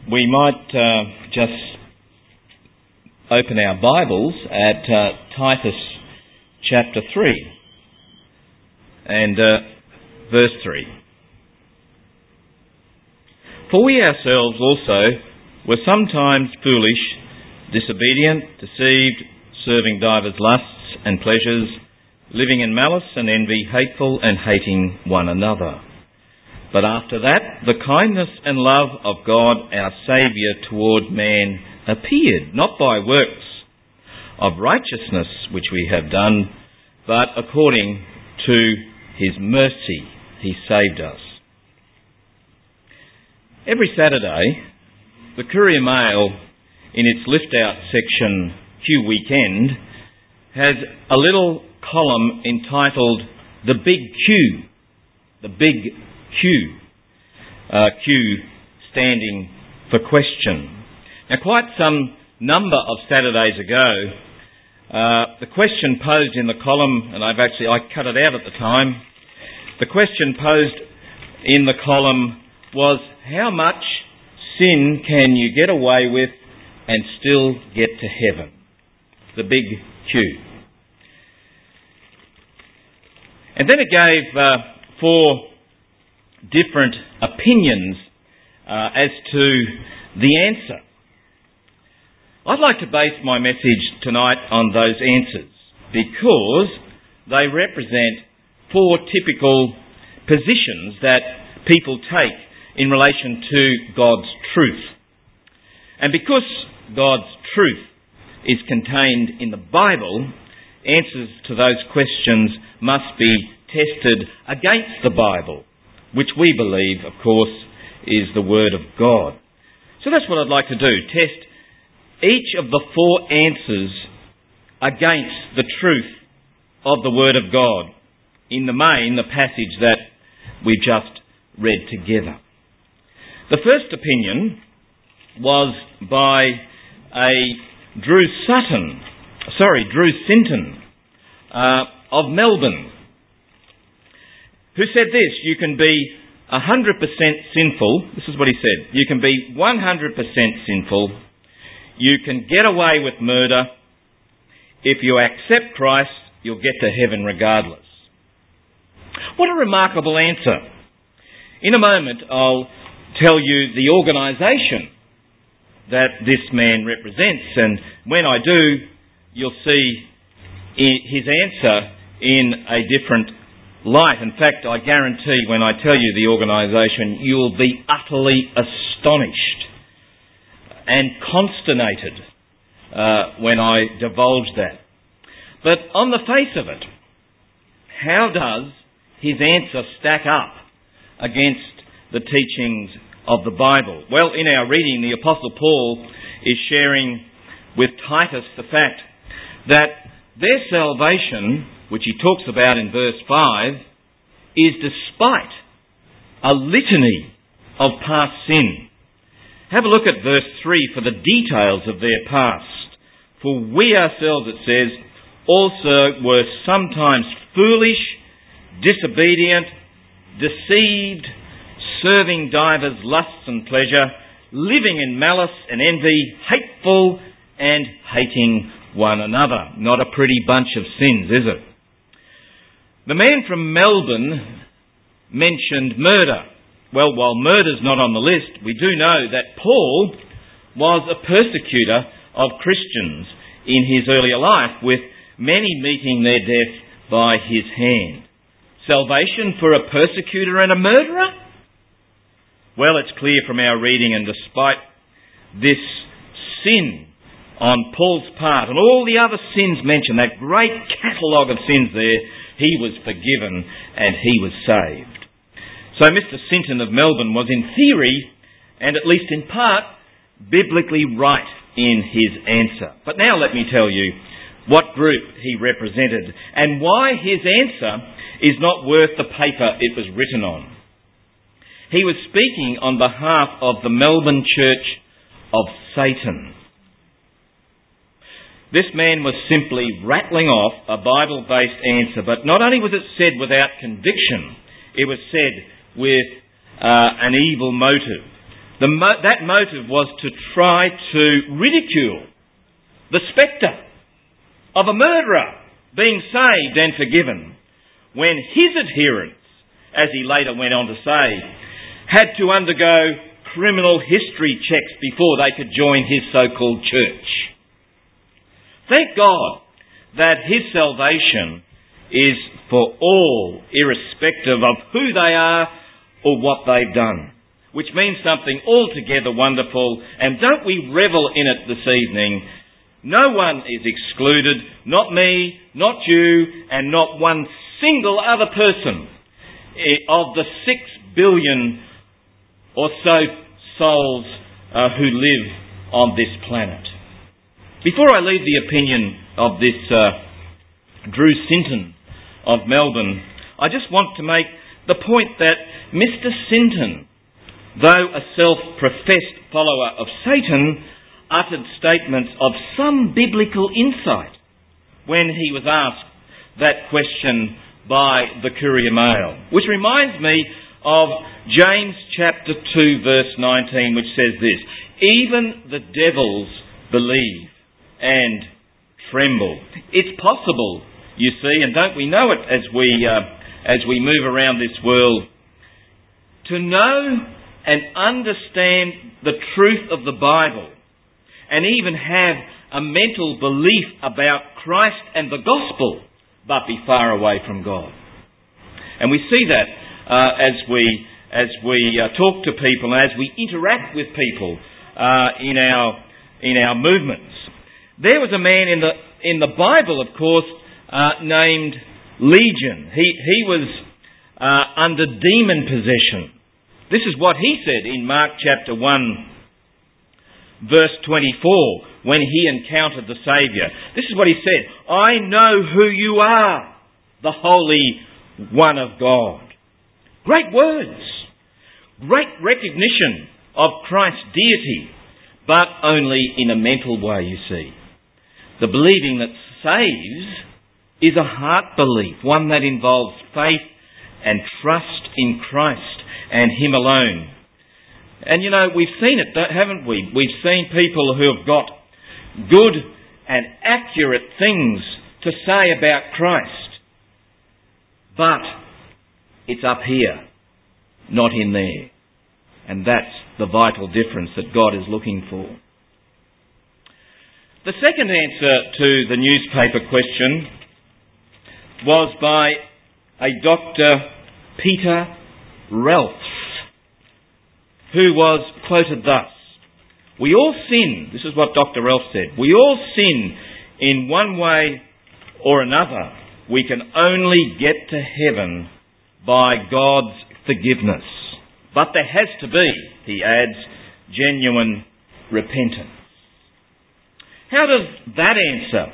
we might just open our Bibles at Titus chapter 3 and verse 3. For we ourselves also were sometimes foolish, disobedient, deceived, serving divers lusts and pleasures, living in malice and envy, hateful and hating one another. But after that, the kindness and love of God our Saviour toward man appeared, not by works of righteousness which we have done, but according to His mercy He saved us. Every Saturday, the Courier Mail, in its lift-out section Q Weekend, has a little column entitled The Big Q. The Big Q. Q standing for question. Now, quite some number of Saturdays ago, the question posed in the column, and I cut it out at the time, the question posed in the column was, how much sin can you get away with and still get to heaven? The Big Q. And then it gave four different opinions as to the answer. I'd like to base my message tonight on those answers because they represent four typical positions that people take in relation to God's truth. And because God's truth is contained in the Bible, answers to those questions must be tested against the Bible, which we believe, of course, is the Word of God. So that's what I'd like to do, test each of the four answers against the truth of the Word of God. In the main, the passage that we've just read together. The first opinion was by Drew Sinton of Melbourne, who said this: you can be 100% sinful. This is what he said. You can be 100% sinful. You can get away with murder. If you accept Christ, you'll get to heaven regardless. What a remarkable answer. In a moment, I'll tell you the organisation that this man represents, and when I do, you'll see his answer in a different light. In fact, I guarantee when I tell you the organisation, you'll be utterly astonished and consternated when I divulge that. But on the face of it, how does his answer stack up against the teachings of the Bible? Well, in our reading, the Apostle Paul is sharing with Titus the fact that their salvation, which he talks about in verse 5, is despite a litany of past sin. Have a look at verse 3 for the details of their past. For we ourselves, it says, also were sometimes foolish, disobedient, deceived, serving divers lusts and pleasure, living in malice and envy, hateful and hating one another. Not a pretty bunch of sins, is it? The man from Melbourne mentioned murder. Well, while murder's not on the list, we do know that Paul was a persecutor of Christians in his earlier life, with many meeting their death by his hand. Salvation for a persecutor and a murderer? Well, it's clear from our reading, and despite this sin on Paul's part and all the other sins mentioned, that great catalogue of sins there, he was forgiven and he was saved. So Mr. Sinton of Melbourne was in theory, and at least in part, biblically right in his answer. But now let me tell you what group he represented and why his answer is not worth the paper it was written on. He was speaking on behalf of the Melbourne Church of Satan. This man was simply rattling off a Bible-based answer, but not only was it said without conviction, it was said with an evil motive. That motive was to try to ridicule the spectre of a murderer being saved and forgiven, when his adherents, as he later went on to say, had to undergo criminal history checks before they could join his so-called church. Thank God that his salvation is for all, irrespective of who they are or what they've done, which means something altogether wonderful. And don't we revel in it this evening? No one is excluded, not me, not you, and not one single other person of the 6 billion or so souls who live on this planet. Before I leave the opinion of this Drew Sinton of Melbourne, I just want to make the point that Mr. Sinton, though a self-professed follower of Satan, uttered statements of some biblical insight when he was asked that question by the Courier Mail, which reminds me of James chapter 2 verse 19, which says this: "Even the devils believe and tremble." It's possible, you see, and don't we know it as we move around this world, to know and understand the truth of the Bible, and even have a mental belief about Christ and the gospel, but be far away from God. And we see that as we talk to people, as we interact with people in our movements. There was a man in the Bible, of course, named Legion. He was under demon possession. This is what he said in Mark chapter 1, verse 24, when he encountered the Saviour. This is what he said: "I know who you are, the Holy One of God." Great words. Great recognition of Christ's deity, but only in a mental way, you see. The believing that saves is a heart belief, one that involves faith and trust in Christ and Him alone. And you know, we've seen it, haven't we? We've seen people who have got good and accurate things to say about Christ. But it's up here, not in there. And that's the vital difference that God is looking for. The second answer to the newspaper question was by a Dr. Peter Ralphs, who was quoted thus: "We all sin," this is what Dr. Ralphs said, "we all sin in one way or another. We can only get to heaven by God's forgiveness. But there has to be," he adds, "genuine repentance." How does that answer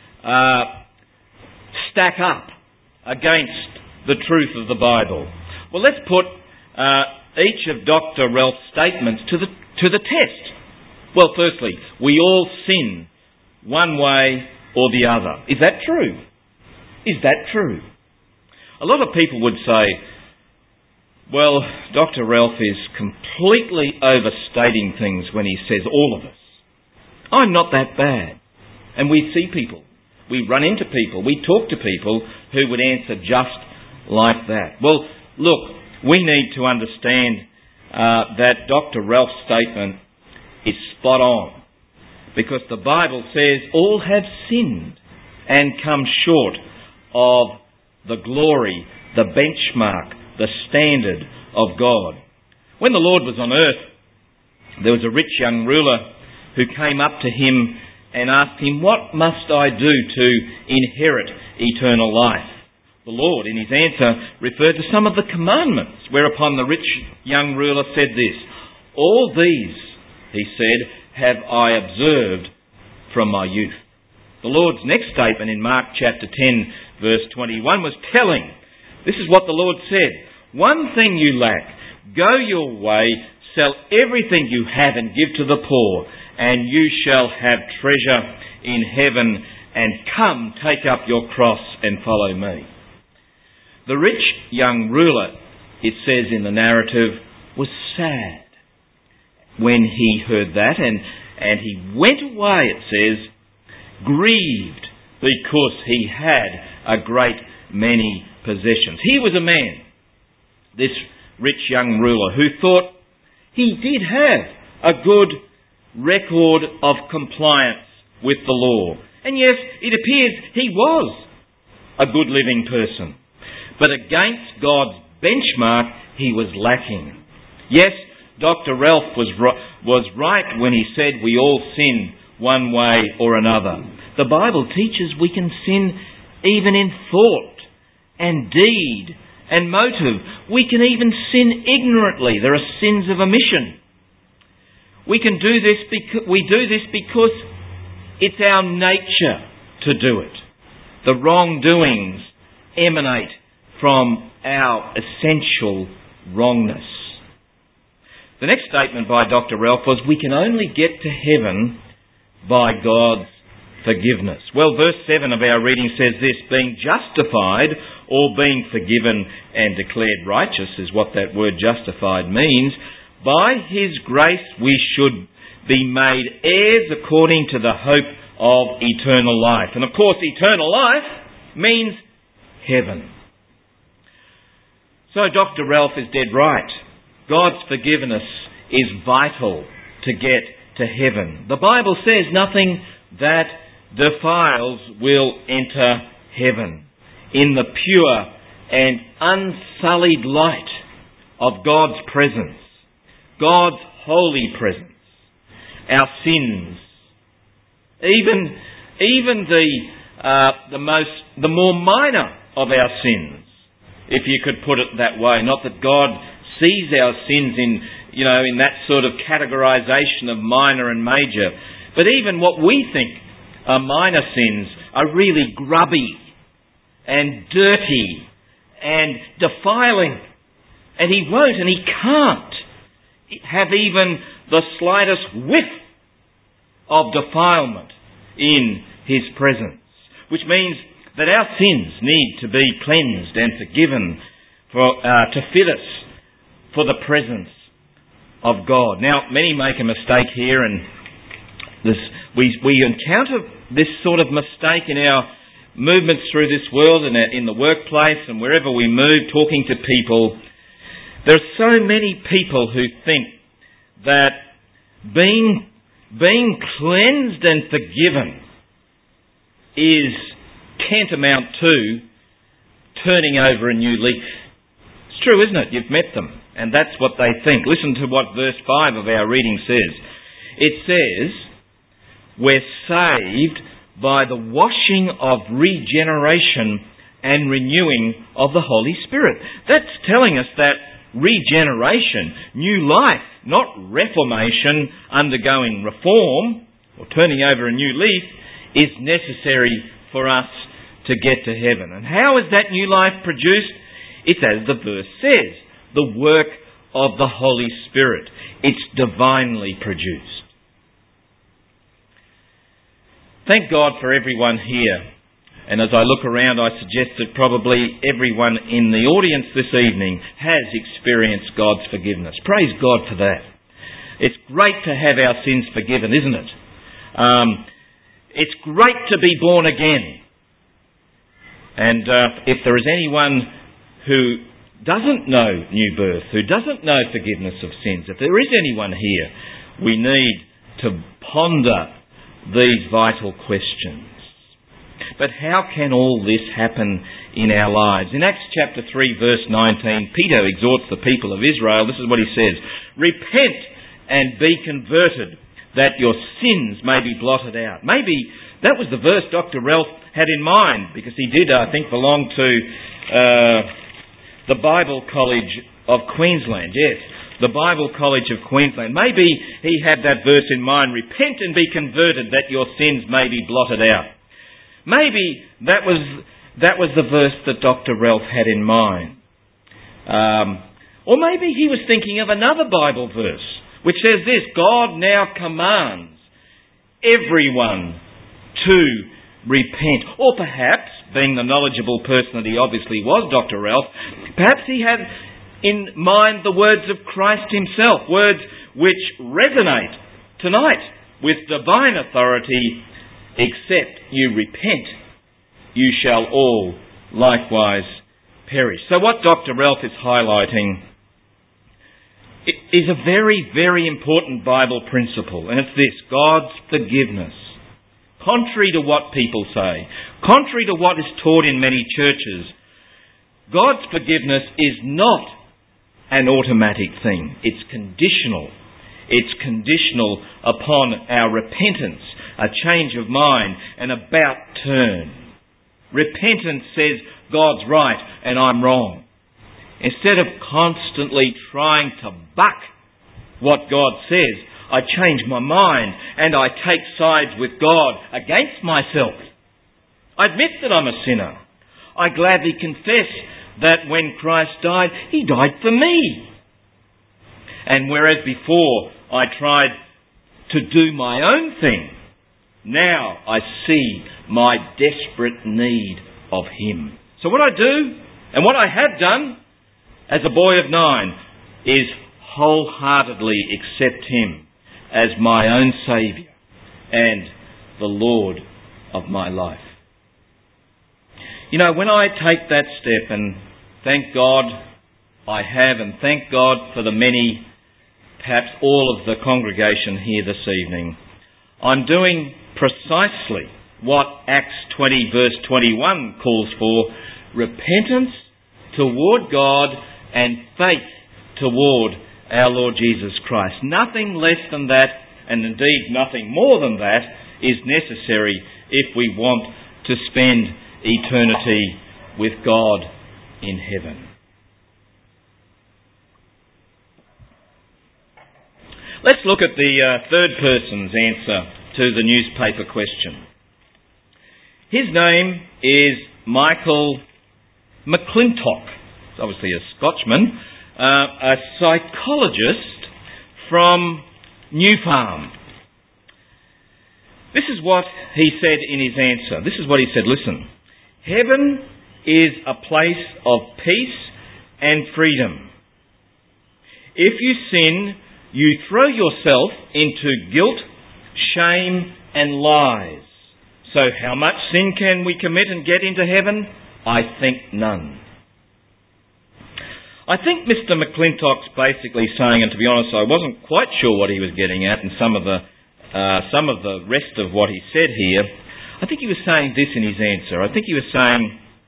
stack up against the truth of the Bible? Well, let's put each of Dr. Ralph's statements to the test. Well, firstly, we all sin one way or the other. Is that true? Is that true? A lot of people would say, well, Dr. Ralph is completely overstating things when he says all of us. I'm not that bad. And we see people, we run into people, we talk to people who would answer just like that. Well, look, we need to understand that Dr. Ralph's statement is spot on, because the Bible says all have sinned and come short of the glory, the benchmark, the standard of God. When the Lord was on earth, there was a rich young ruler who came up to him and asked him, "What must I do to inherit eternal life?" The Lord, in his answer, referred to some of the commandments, whereupon the rich young ruler said this: "All these," he said, "have I observed from my youth." The Lord's next statement in Mark chapter 10, verse 21 was telling. This is what the Lord said: "One thing you lack. Go your way, sell everything you have and give to the poor, and you shall have treasure in heaven, and come, take up your cross and follow me." The rich young ruler, it says in the narrative, was sad when he heard that, and he went away, it says, grieved, because he had a great many possessions. He was a man, this rich young ruler, who thought he did have a good record of compliance with the law. And yes, it appears he was a good living person. But against God's benchmark, he was lacking. Yes, Dr. Ralph was right when he said we all sin one way or another. The Bible teaches we can sin even in thought and deed and motive. We can even sin ignorantly. There are sins of omission. We do this because it's our nature to do it. The wrongdoings emanate from our essential wrongness. The next statement by Dr. Ralph was, we can only get to heaven by God's forgiveness. Well, verse 7 of our reading says this, being justified or being forgiven and declared righteous is what that word justified means. By His grace we should be made heirs according to the hope of eternal life. And of course, eternal life means heaven. So Dr. Ralph is dead right. God's forgiveness is vital to get to heaven. The Bible says nothing that defiles will enter heaven. In the pure and unsullied light of God's presence, God's holy presence, our sins, even the more minor of our sins, if you could put it that way. Not that God sees our sins in that sort of categorization of minor and major, but even what we think are minor sins are really grubby and dirty and defiling. And He won't and He can't have even the slightest whiff of defilement in His presence. Which means that our sins need to be cleansed and forgiven to fit us for the presence of God. Now, many make a mistake here, and we encounter this sort of mistake in our movements through this world and in the workplace and wherever we move, talking to people. There are so many people who think that being cleansed and forgiven is tantamount to turning over a new leaf. It's true, isn't it? You've met them, and that's what they think. Listen to what verse 5 of our reading says. It says, we're saved by the washing of regeneration and renewing of the Holy Spirit. That's telling us that regeneration, new life, not reformation, undergoing reform or turning over a new leaf, is necessary for us to get to heaven. And how is that new life produced? It's as the verse says, the work of the Holy Spirit. It's divinely produced. Thank God for everyone here. And as I look around, I suggest that probably everyone in the audience this evening has experienced God's forgiveness. Praise God for that. It's great to have our sins forgiven, isn't it? It's great to be born again. And if there is anyone who doesn't know new birth, who doesn't know forgiveness of sins, if there is anyone here, we need to ponder these vital questions. But how can all this happen in our lives? In Acts chapter 3 verse 19, Peter exhorts the people of Israel. This is what he says. Repent and be converted, that your sins may be blotted out. Maybe that was the verse Dr. Ralph had in mind, because he did, I think, belong to the Bible College of Queensland. Yes, the Bible College of Queensland. Maybe he had that verse in mind. Repent and be converted, that your sins may be blotted out. Maybe that was the verse that Dr. Ralph had in mind. Or maybe he was thinking of another Bible verse, which says this, God now commands everyone to repent. Or perhaps, being the knowledgeable person that he obviously was, Dr. Ralph, perhaps he had in mind the words of Christ himself, words which resonate tonight with divine authority, except you repent, you shall all likewise perish. So what Dr. Ralph is highlighting is a very, very important Bible principle, and it's this: God's forgiveness. Contrary to what people say, contrary to what is taught in many churches, God's forgiveness is not an automatic thing. It's conditional. It's conditional upon our repentance, a change of mind, an about turn. Repentance says God's right and I'm wrong. Instead of constantly trying to buck what God says, I change my mind and I take sides with God against myself. I admit that I'm a sinner. I gladly confess that when Christ died, He died for me. And whereas before I tried to do my own thing, now I see my desperate need of Him. So what I do, and what I have done as a boy of 9, is wholeheartedly accept Him as my own Saviour and the Lord of my life. You know, when I take that step, and thank God I have, and thank God for the many, perhaps all of the congregation here this evening, I'm doing precisely what Acts 20 verse 21 calls for: repentance toward God and faith toward our Lord Jesus Christ. Nothing less than that, and indeed nothing more than that, is necessary if we want to spend eternity with God in heaven. Let's look at the third person's answer to the newspaper question. His name is Michael McClintock. He's obviously a Scotchman, a psychologist from New Farm. This is what he said in his answer. This is what he said: listen, heaven is a place of peace and freedom. If you sin, you throw yourself into guilt, shame and lies. So how much sin can we commit and get into heaven? I think none. I think Mr. McClintock's basically saying, and to be honest, I wasn't quite sure what he was getting at, and some of the rest of what he said here, I think he was saying this in his answer. I think he was saying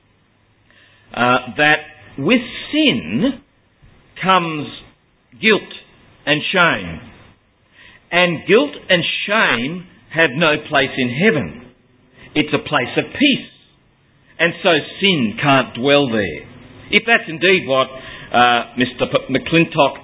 that with sin comes guilt and shame. And guilt and shame have no place in heaven. It's a place of peace. And so sin can't dwell there. If that's indeed what Mr. McClintock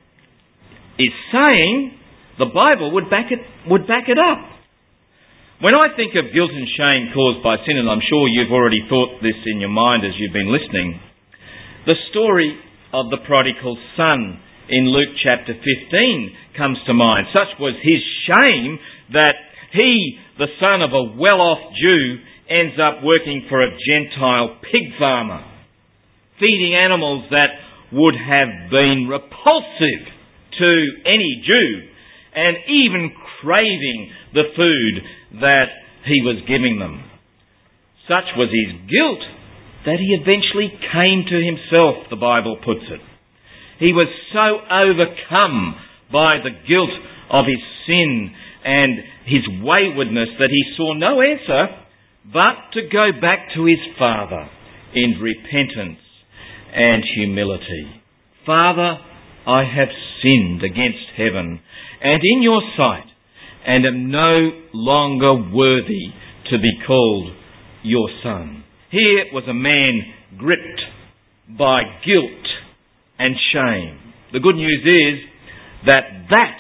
is saying, the Bible would back it up. When I think of guilt and shame caused by sin, and I'm sure you've already thought this in your mind as you've been listening, the story of the prodigal son in Luke chapter 15 comes to mind. Such was his shame that he, the son of a well-off Jew, ends up working for a Gentile pig farmer, feeding animals that would have been repulsive to any Jew, and even craving the food that he was giving them. Such was his guilt that he eventually came to himself, the Bible puts it. He was so overcome by the guilt of his sin and his waywardness that he saw no answer but to go back to his Father in repentance and humility. Father, I have sinned against heaven and in your sight, and am no longer worthy to be called your son. Here was a man gripped by guilt and shame. The good news is that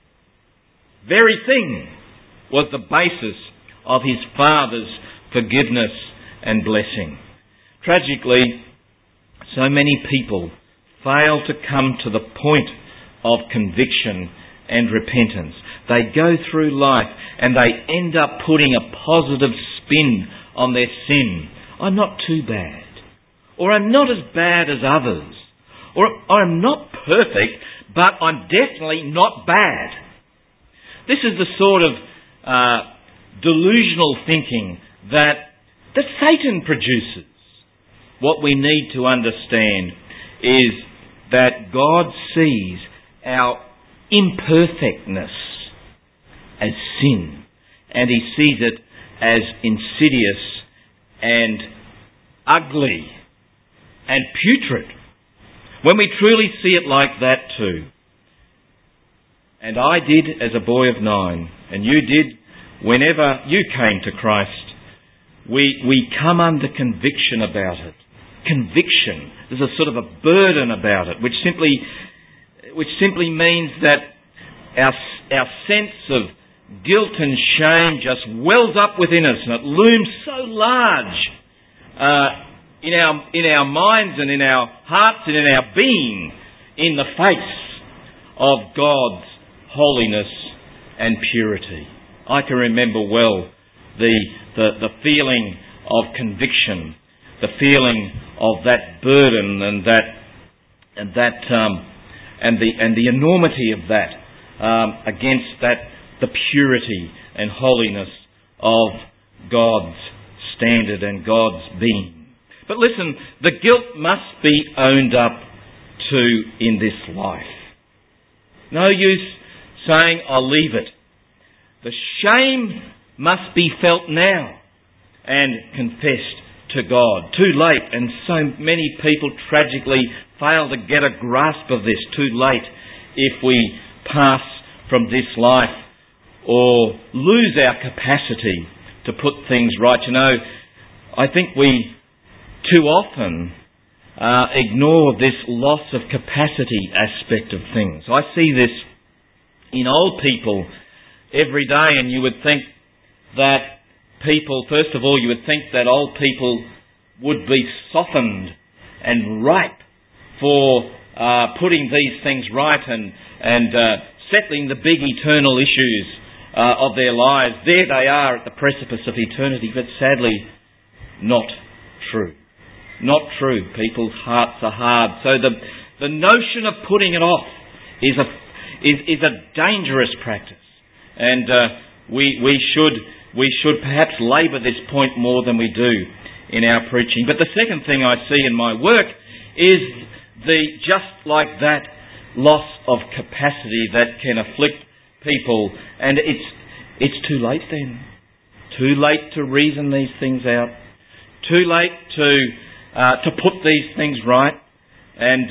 very thing was the basis of his Father's forgiveness and blessing. Tragically, so many people fail to come to the point of conviction and repentance. They go through life and they end up putting a positive spin on their sin. I'm not too bad. Or I'm not as bad as others. Or I'm not perfect, but I'm definitely not bad. This is the sort of delusional thinking that Satan produces. What we need to understand is that God sees our imperfectness as sin, and He sees it as insidious and ugly and putrid. When we truly see it like that too, and I did as a boy of 9, and you did whenever you came to Christ, we come under conviction about it. Conviction. There's a sort of a burden about it, which simply means that our sense of guilt and shame just wells up within us, and it looms so large in our minds and in our hearts and in our being in the face of God's holiness and purity. I can remember well the feeling of conviction, the feeling of that burden and the enormity of that against the purity and holiness of God's standard and God's being. But listen, the guilt must be owned up to in this life. No use saying, I'll leave it. The shame must be felt now and confessed to God. Too late, and so many people tragically fail to get a grasp of this. Too late if we pass from this life or lose our capacity to put things right. You know, I think we too often ignore this loss of capacity aspect of things. I see this in old people every day, and you would think that people, first of all, you would think that old people would be softened and ripe for putting these things right and settling the big eternal issues of their lives. There they are at the precipice of eternity, but sadly, not true. Not true. People's hearts are hard. So the notion of putting it off is a dangerous practice, and we should perhaps labour this point more than we do in our preaching. But the second thing I see in my work is just like that loss of capacity that can afflict people, and it's too late then. Too late to reason these things out. Too late to put these things right. And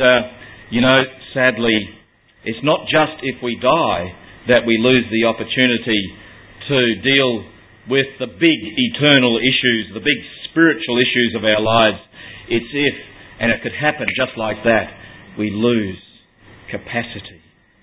sadly, it's not just if we die that we lose the opportunity to deal with the big eternal issues, the big spiritual issues of our lives. It's if, and it could happen just like that, we lose capacity.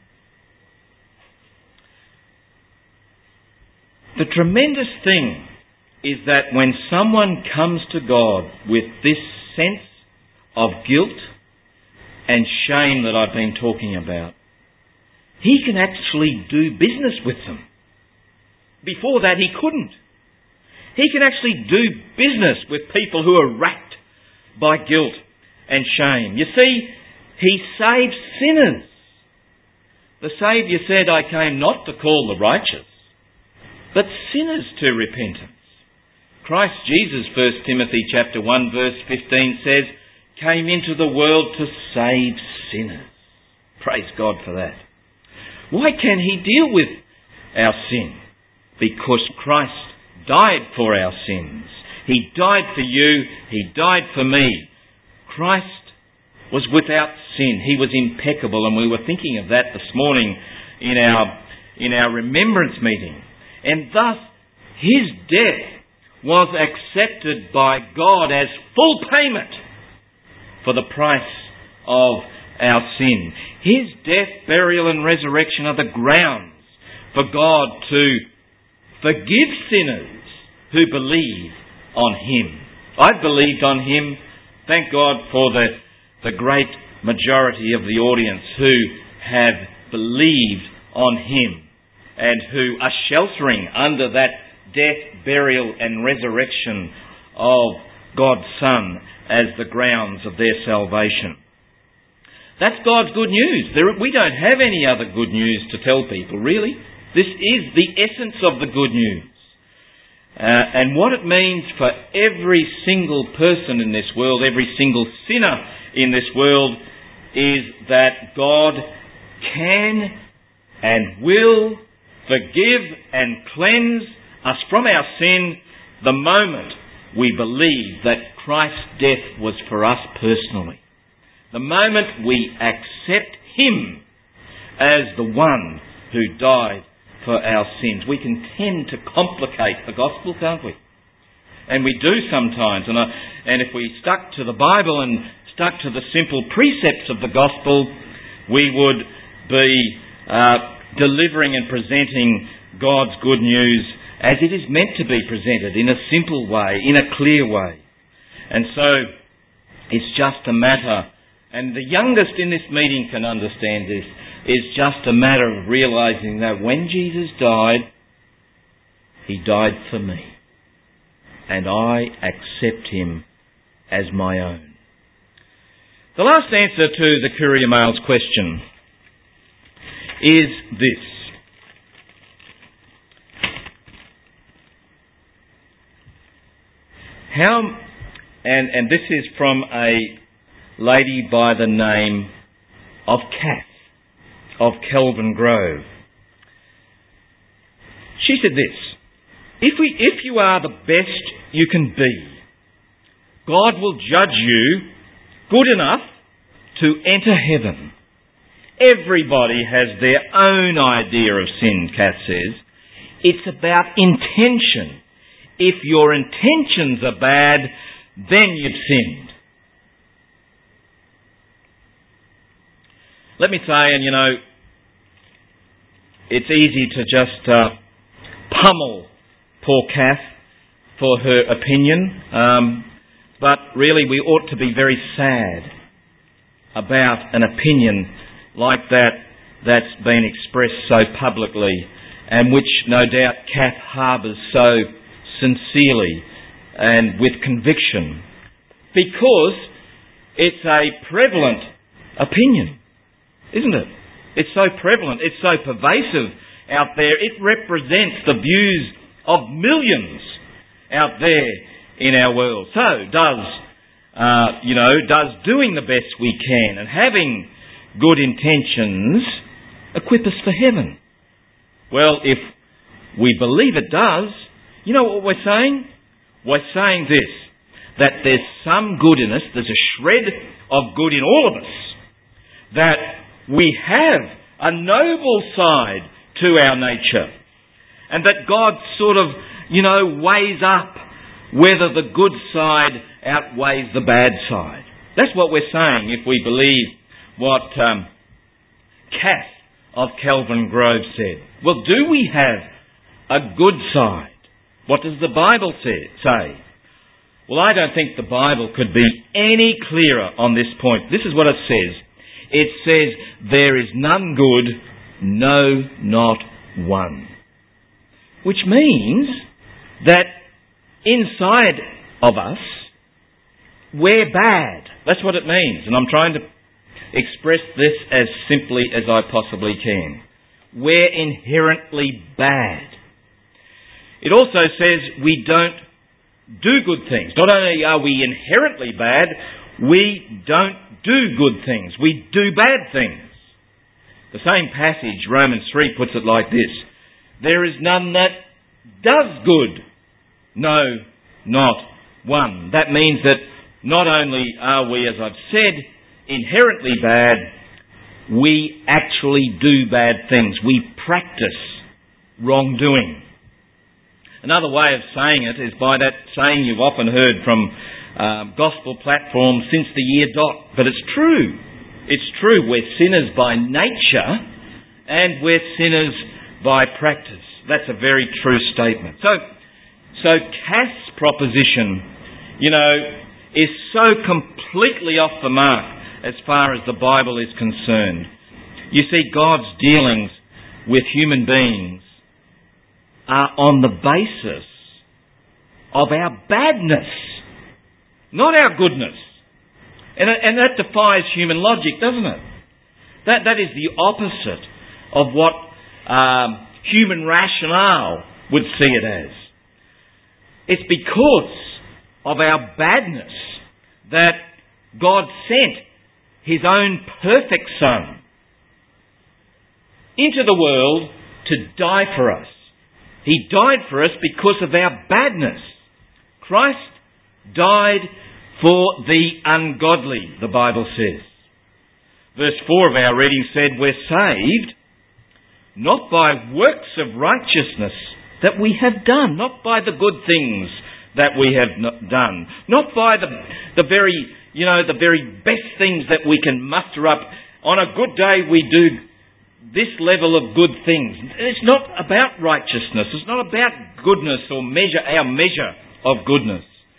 The tremendous thing is that when someone comes to God with this sense of guilt and shame that I've been talking about, He can actually do business with them. Before that, He couldn't. He can actually do business with people who are racked by guilt and shame. You see, He saves sinners. The Saviour said, I came not to call the righteous, but sinners to repentance. Christ Jesus, 1 Timothy chapter 1 verse 15 says, came into the world to save sinners. Praise God for that. Why can He deal with our sin? Because Christ died for our sins. He died for you. He died for me. Christ was without sin. He was impeccable, and we were thinking of that this morning in our remembrance meeting. And thus, His death was accepted by God as full payment for the price of our sin. His death, burial and resurrection are the grounds for God to forgive sinners who believe on Him. I've believed on Him. Thank God for the great majority of the audience who have believed on Him and who are sheltering under that death, burial and resurrection of God's Son as the grounds of their salvation. That's God's good news. We don't have any other good news to tell people, really. This is the essence of the good news. And what it means for every single person in this world, every single sinner in this world, is that God can and will forgive and cleanse us from our sin the moment we believe that Christ's death was for us personally. The moment we accept Him as the one who died for our sins. We can tend to complicate the gospel, can't we? And we do sometimes. And if we stuck to the Bible and stuck to the simple precepts of the gospel, we would be delivering and presenting God's good news as it is meant to be presented, in a simple way, in a clear way. And so, it's just a matter, and the youngest in this meeting can understand this, it's just a matter of realising that when Jesus died, He died for me. And I accept Him as my own. The last answer to the Courier Mail's question is this. And this is from a lady by the name of Kath, of Kelvin Grove. She said this: If you are the best you can be, God will judge you good enough to enter heaven. Everybody has their own idea of sin, Kath says. It's about intention. If your intentions are bad, then you've sinned. Let me say, and it's easy to just pummel poor Kath for her opinion, but really we ought to be very sad about an opinion like that that's been expressed so publicly, and which no doubt Kath harbours so sincerely and with conviction, because it's a prevalent opinion, isn't it? It's so prevalent, it's so pervasive out there. It represents the views of millions out there in our world. So does doing the best we can and having good intentions equip us for heaven? Well, if we believe it does, you know what we're saying? We're saying this, that there's some good in us, there's a shred of good in all of us, that we have a noble side to our nature, and that God sort of, weighs up whether the good side outweighs the bad side. That's what we're saying if we believe what Kath of Kelvin Grove said. Well, do we have a good side? What does the Bible say? Well, I don't think the Bible could be any clearer on this point. This is what it says. It says, there is none good, no, not one. Which means that inside of us, we're bad. That's what it means. And I'm trying to express this as simply as I possibly can. We're inherently bad. It also says we don't do good things. Not only are we inherently bad, we don't do good things. We do bad things. The same passage, Romans 3, puts it like this: there is none that does good. No, not one. That means that not only are we, as I've said, inherently bad, we actually do bad things. We practice wrongdoing. Another way of saying it is by that saying you've often heard from gospel platforms since the year dot. But it's true. It's true. We're sinners by nature and we're sinners by practice. That's a very true statement. So Kath's proposition, is so completely off the mark as far as the Bible is concerned. You see, God's dealings with human beings are on the basis of our badness, not our goodness. And that defies human logic, doesn't it? That is the opposite of what human rationale would see it as. It's because of our badness that God sent His own perfect Son into the world to die for us. He died for us because of our badness. Christ died for the ungodly, the Bible says. Verse 4 of our reading said, we're saved not by works of righteousness that we have done, not by the good things that we have done, not by the very best things that we can muster up. On a good day we do this level of good things. It's not about righteousness. It's not about goodness or our measure of goodness.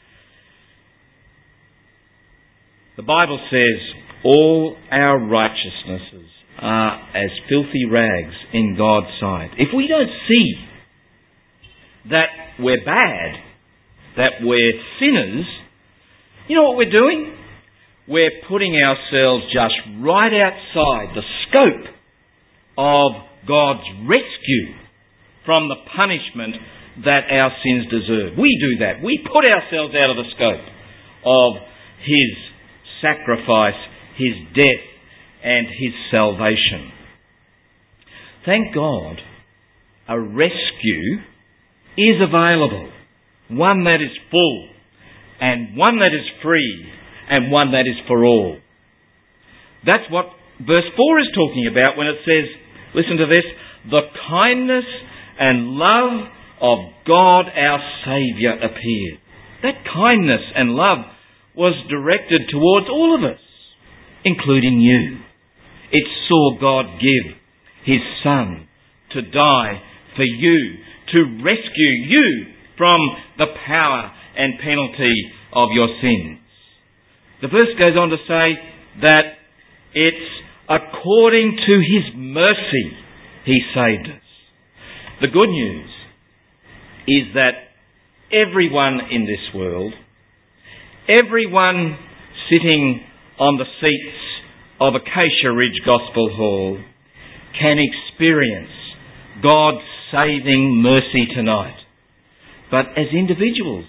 The Bible says all our righteousnesses are as filthy rags in God's sight. If we don't see that we're bad, that we're sinners, you know what we're doing? We're putting ourselves just right outside the scope of God's rescue from the punishment that our sins deserve. We do that. We put ourselves out of the scope of His sacrifice, His death, and His salvation. Thank God, a rescue is available. One that is full, and one that is free, and one that is for all. That's what verse 4 is talking about when it says, listen to this, the kindness and love of God our Saviour appeared. That kindness and love was directed towards all of us, including you. It saw God give His Son to die for you, to rescue you from the power and penalty of your sins. The verse goes on to say that it's according to His mercy He saved us. The good news is that everyone in this world, everyone sitting on the seats of Acacia Ridge Gospel Hall can experience God's saving mercy tonight. But as individuals,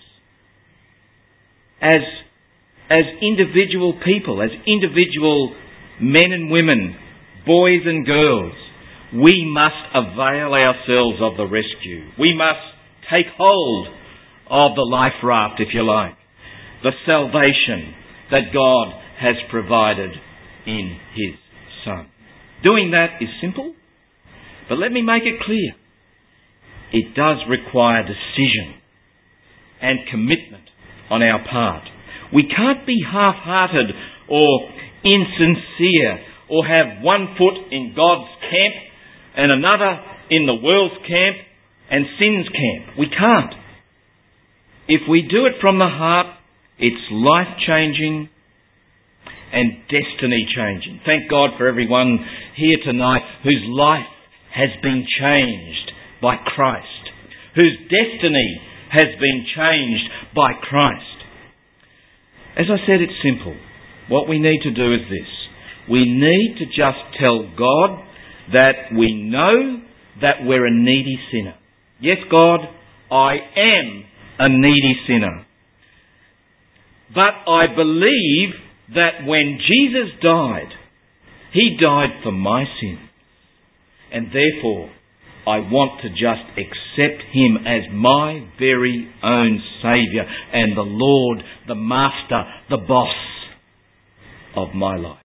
as individual people, as individual men and women, boys and girls, we must avail ourselves of the rescue. We must take hold of the life raft, if you like, the salvation that God has provided in His Son. Doing that is simple, but let me make it clear. It does require decision and commitment on our part. We can't be half-hearted or insincere or have one foot in God's camp and another in the world's camp and sin's camp. We can't. If we do it from the heart, it's life-changing and destiny-changing. Thank God for everyone here tonight whose life has been changed by Christ, whose destiny has been changed by Christ. As I said, it's simple. What we need to do is this. We need to just tell God that we know that we're a needy sinner. Yes, God, I am a needy sinner. But I believe that when Jesus died, He died for my sin. And therefore, I want to just accept Him as my very own Saviour and the Lord, the Master, the Boss of my life.